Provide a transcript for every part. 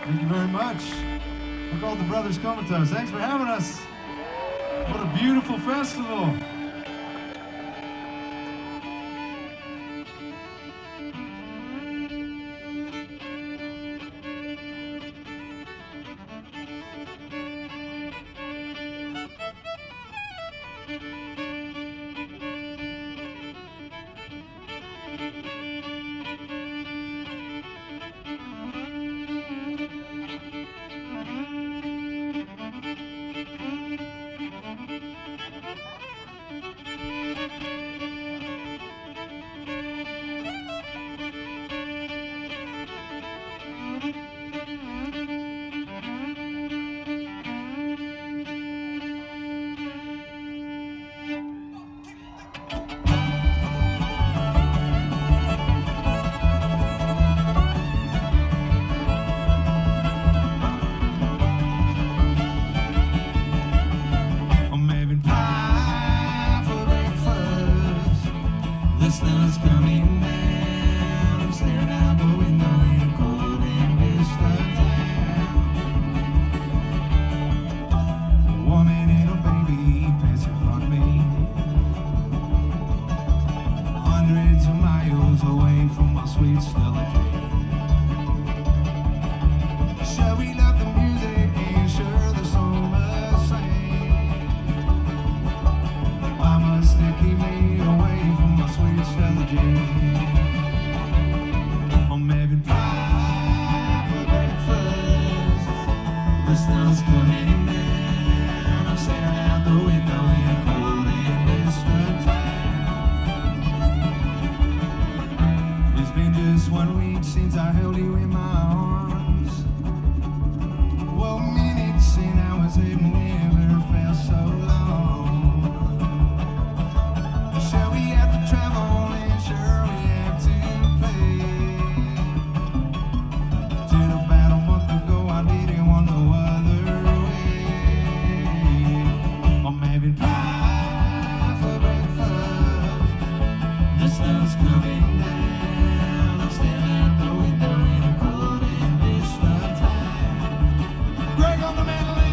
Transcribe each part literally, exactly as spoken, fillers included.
Thank you very much. We're called the Brothers Comatose. Thanks for having us. What a beautiful festival. Listeners coming down, I'm staring out the window in a cold and distant town. A woman and a baby pass in front of me, hundreds of miles away from my sweet Stella Jane. Sure we love the music and sure the summer same. Why must they keep me away from my sweet Stella Jane? I'm having pie for breakfast. The snow's coming down. I'm staring out the window in a cold and distant town. It's been just one week since I held you in my arms. Well, minutes and hours have never felt so long. Sure we have to travel and sure we have to pay. Till about a month ago I didn't want no other way. I'm having pie for breakfast. The snow's coming down. I'm standing out the window in a cold and distant town. Greg on the mandolin.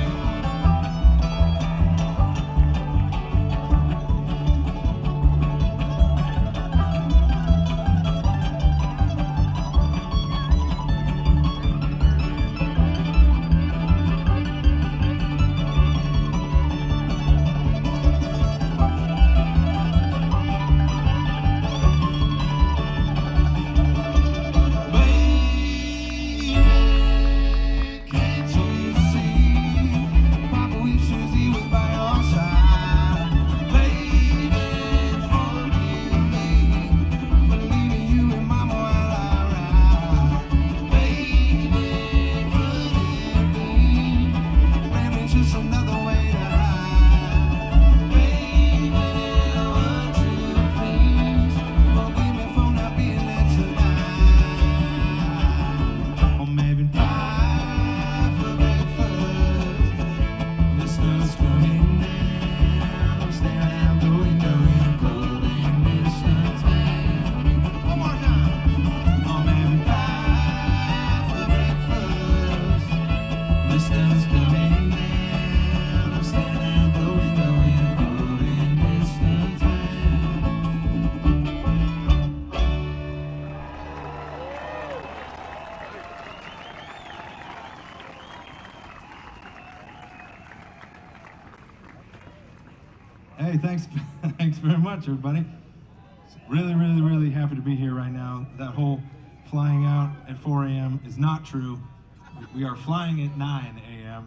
Hey, thanks, thanks very much, everybody. Really, really, really happy to be here right now. That whole flying out at four a m is not true. We are flying at nine a m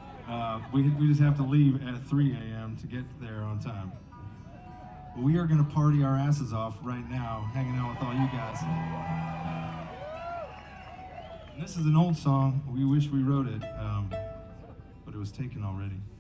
Uh, we, we just have to leave at three a m to get there on time. We are going to party our asses off right now, hanging out with all you guys. And this is an old song. We wish we wrote it, um, but it was taken already.